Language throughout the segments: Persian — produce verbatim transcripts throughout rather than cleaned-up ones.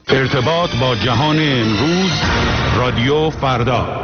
ارتباط با جهان امروز، رادیو فردا.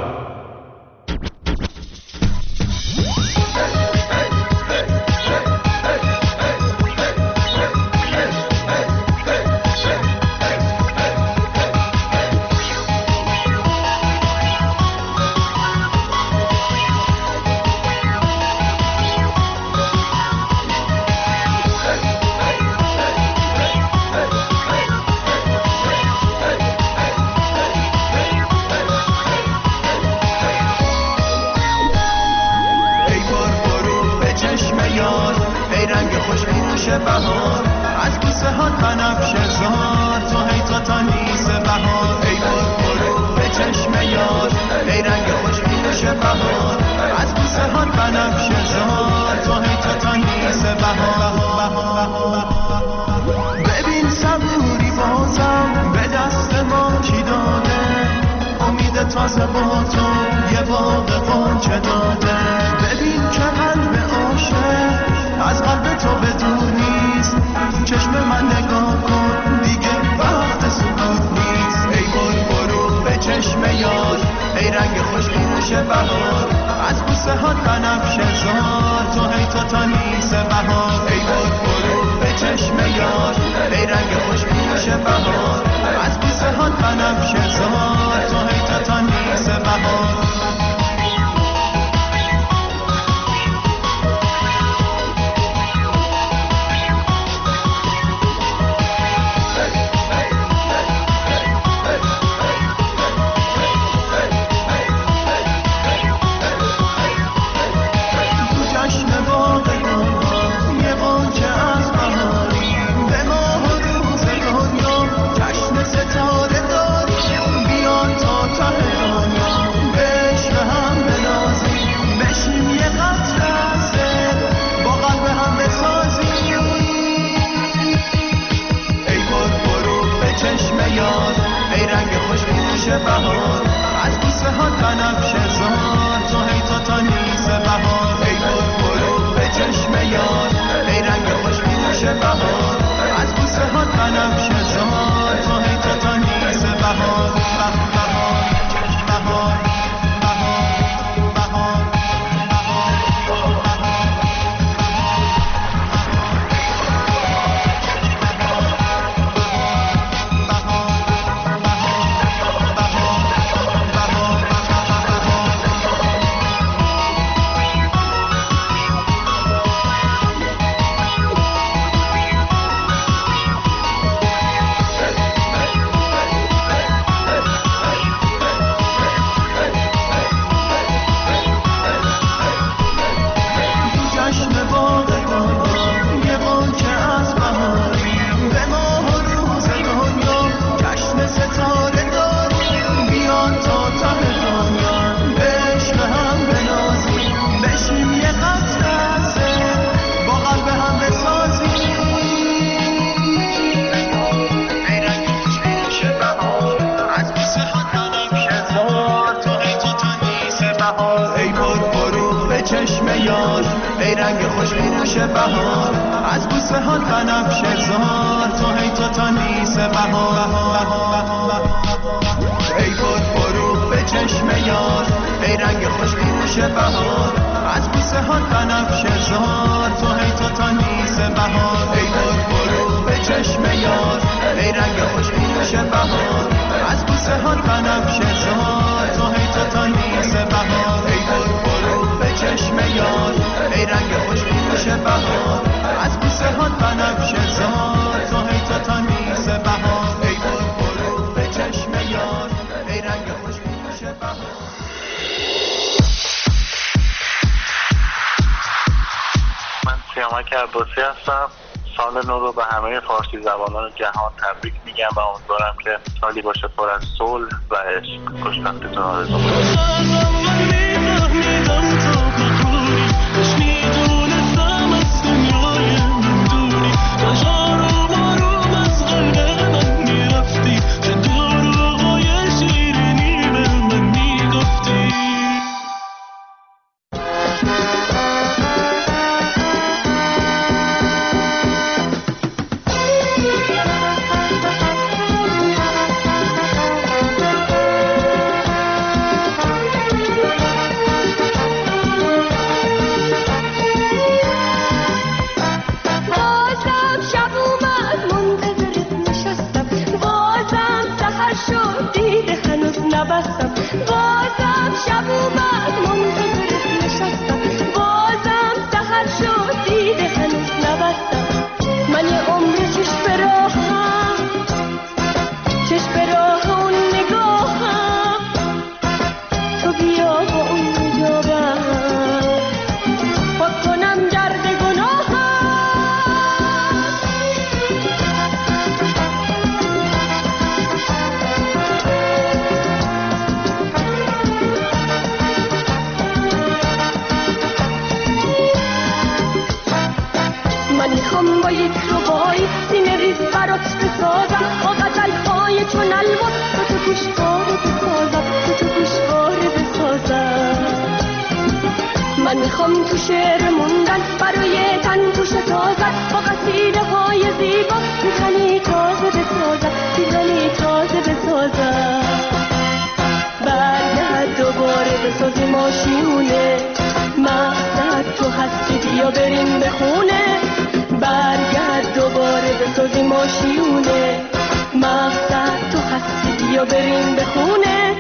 بهار از بوسه ها بنفشه زار تو هی تا تانیس بهار ای بار برو به چشم یار ای رنگ خوش بینوش بهار از بوسه ها بنفشه زار تو هی تا تانیس بهار ببین صبوری بازم به دست ما کی داده امید تازه با تو یه باغ غنچه داده ببین که قلب عاشق از قلب تو به دور نیست چشم من نگاه کن دیگه وقت سکوت نیست ای بار برو به چشم یار ای رنگ خوش بینوش بهار از بوسه ها بنفشه زار تو هی تا تانیس بهار ای بار برو به چشم یار ای رنگ خوش بینوش بهار از بوسه ها بنفشه زار تو هی تا تانیس بهار بهار از بوسه ها بنفشه زار تو هی تا تانیس بهار ای بار برو به چشم یار ای رنگ خوش بینوش بهار از بوسه ها بنفشه زار تو هی تا تانیس بهار بهار بهار ای رنگ خوش بینوش بهار از بوسه ها بنفشه زار تو هی تا تانیس بهار ای بار برو به چشم یار ای رنگ خوش بینوش بهار از بوسه ها بنفشه زار تو هی تا تانیس بهار ای بار برو به چشم یار ای رنگ خوش بینوش بهار از بوسه ها بنفشه زار تو هی تا تانیس بهار ای بار برو به چشم یار ای رنگ خوش بینوش بهار از بوسه ها بنفشه زار تو هی تا تانیس بهار ای بار برو به چشم یار ای رنگ خوش بینوش بهار من سیامک عباسی هستم. سال نو رو به همه فارسی زبانان جهان تبریک میگم و امیدوارم که سالی باشه پر از صلح و عشق. خوشبختیتون آرزو میکنم. شد دیده هنوز نبستم، بازم شب اومد منتظرت نشستم، بازم سحر شد دیده هنوز نبستم. من یه عمر چشم به راهم، چشم به راه اون نگاهم، تو بیا با اون حجابم پاک کنم گرد گناهم. من میخوام با یک ربایی سینه ریز برات بسازم، با غزل‌های چون الوان تو تو گوشواره بسازم، تو تو گوشواره بسازم. من میخوام تو شعر موندن برای تن توش تازن، با قصیده های زیبا میزنی تازه بسازم، میزنی تازه بسازم. برگرد دوباره بسازی ماشیونه، مقصد تو هستی بیا بریم به خونه. برگرد دوباره بسازی ماشیونه، مقصد تو هستی بیا بریم به خونه.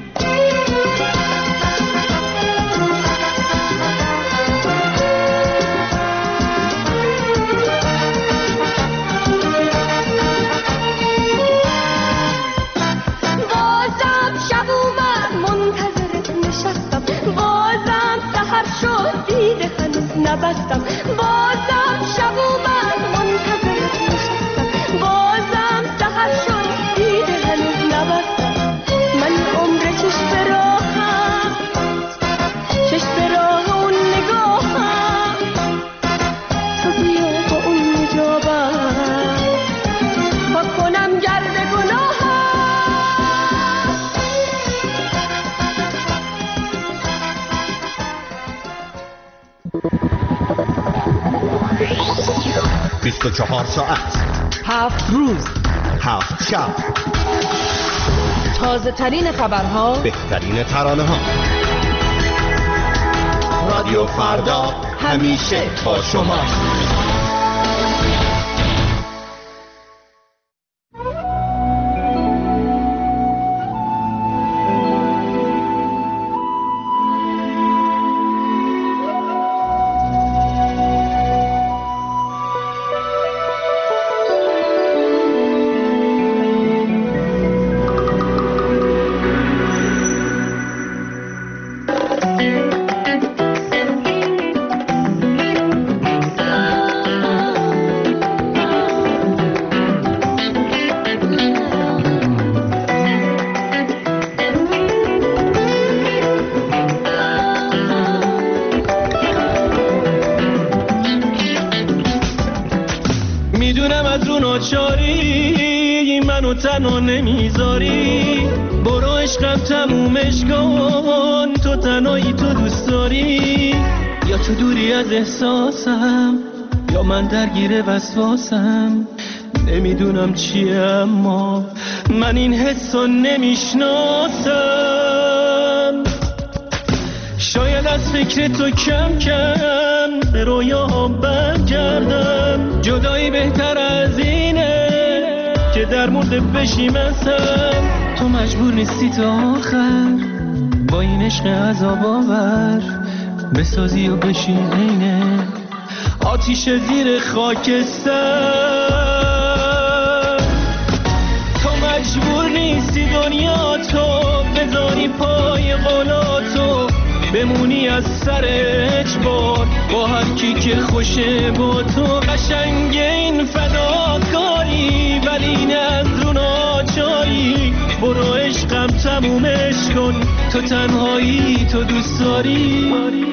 بازم شب اومد منتظرت نشستم، بازم سحر شد دیده هنوز نبستم، بازم شب اومد منتظرت نشستم، بازم سحر شد دیده هنوز نبستم. من عمر چشم به راهم، چشم به راه اون نگاهم، تو بیا با اون حجابم پاک کنم گرد گناهم. بیست و چهار ساعت، هفت روز، هفت شب، تازه ترین خبرها، بهترین ترانه ها. رادیو فردا همیشه با شما. تنها نمیذاری، برو عشقم تمومش کن، تو تنهایی تو دوست داری، یا تو دوری از احساسم یا من درگیر وسواسم. نمیدونم چیه اما من این حسو نمیشناسم. شاید از فکر تو کم کم به رویاها برگردم، جدایی بهتر از اینه که در مورد بشیم اصلا. تو مجبور نیستی تا آخر با این عشق عذاب آور بسازی و بشی عینه آتیش زیر خاکستر. تو مجبور نیستی دنیا تو بذاری پای قولاتو، بمونی از سر اجبار با هر کی که خوشه با تو. قشنگ این فداکاری ولی نه از رو ناچاری، برو عشقم تمومش کن، تو تنهایی تو دوست داری.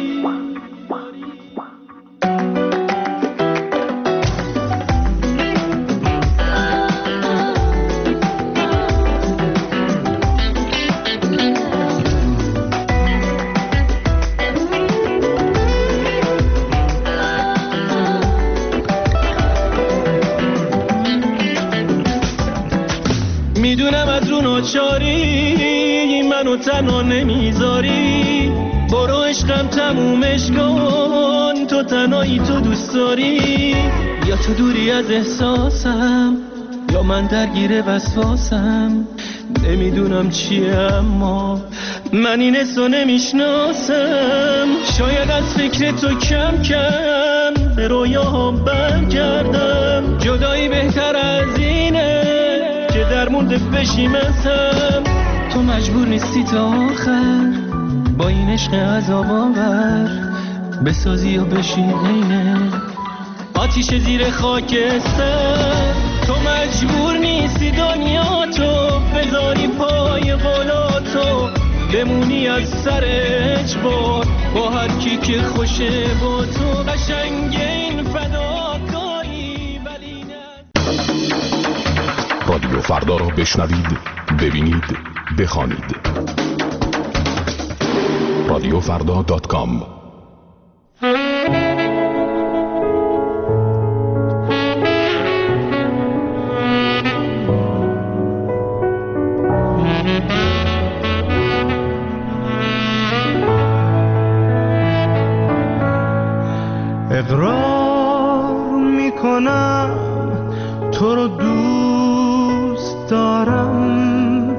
میدونم از رو ناچاری منو تنها نمیذاری، برو عشقم تمومش کن، تو تنهایی تو دوست داری، یا تو دوری از احساسم یا من درگیر وسواسم. نمیدونم چیه اما من این حسو نمیشناسم. شاید از فکر تو کم کم به رویاها برگردم. جدایی بهتر از اینه که در مونده بشیم از هم. تو مجبور نیستی تا آخر با این عشق عذاب آور بسازی یا بشی اینه آتیش زیر خاکستر. تو مجبور نیستی دنیا تو بذاری پای قولاتو بمونی از سر اجبار با هر کی که خوشه با تو. قشنگ این فداکاری ولی نه. رادیو فردا را بشنوید، ببینید، بخوانید. رادیو فردا دات کام. اقرار میکنم تو رو دوست دارم،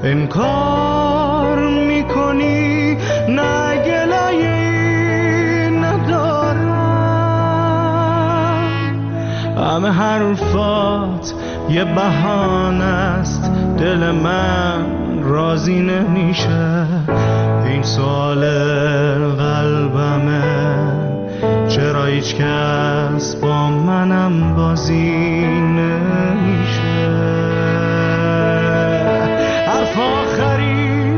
انکار میکنی نه گلایی ندارم. همه حرفات یه بهانه است، دل من راضی نمیشه. این سوال قلبمه چرا هیچ کس با منم بازی نمیشه. حرف آخری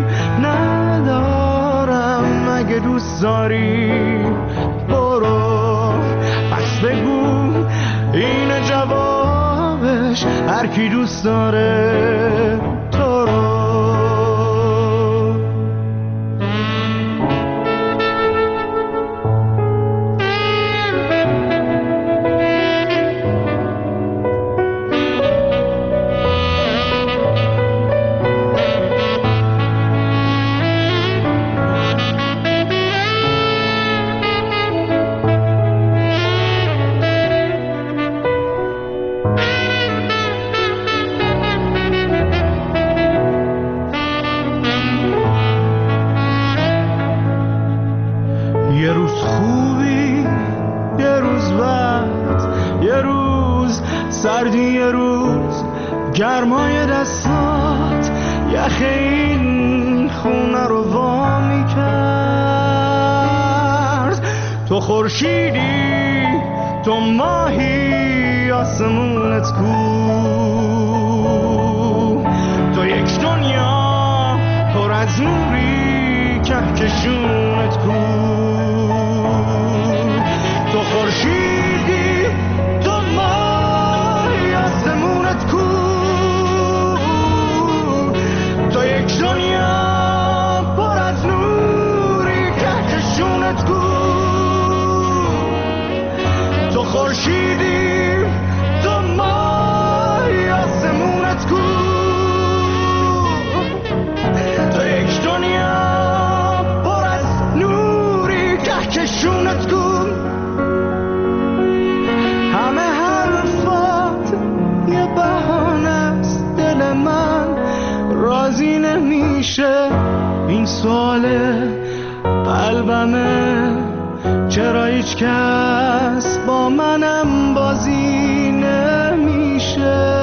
ندارم، اگه دوست داری برو پس بگو این جوابش. هر کی دوست داره تو رو. یه روز خوبی، یه روز بد، یه روز سردی، یه روز گرمای دستات یخ این خونه رو وا میکرد. تو خورشیدی، تو ماهی، آسمونت کو، تو یک دنیا پر از نوری، کهکشونت کو. تو خورشیدی، تو ماهی، آسمونت کو، تو یک دنیا پر از نوری، کهکشونت کو. تو خورشیدی، تو ماهی، آسمونت کو، تو یک دنیا پر از نوری، کهکشونت کو. همه حرفات یه بهانه است، دل من راضی نمیشه. این سوال قلبمه چرا هیچ کس با منم بازی نمیشه.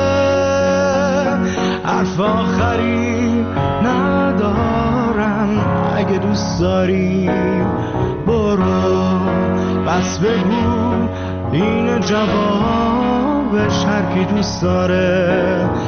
حرف آخری ندارم، اگه دوست داری برو بس بگو این جوابش. هر کی دوست داره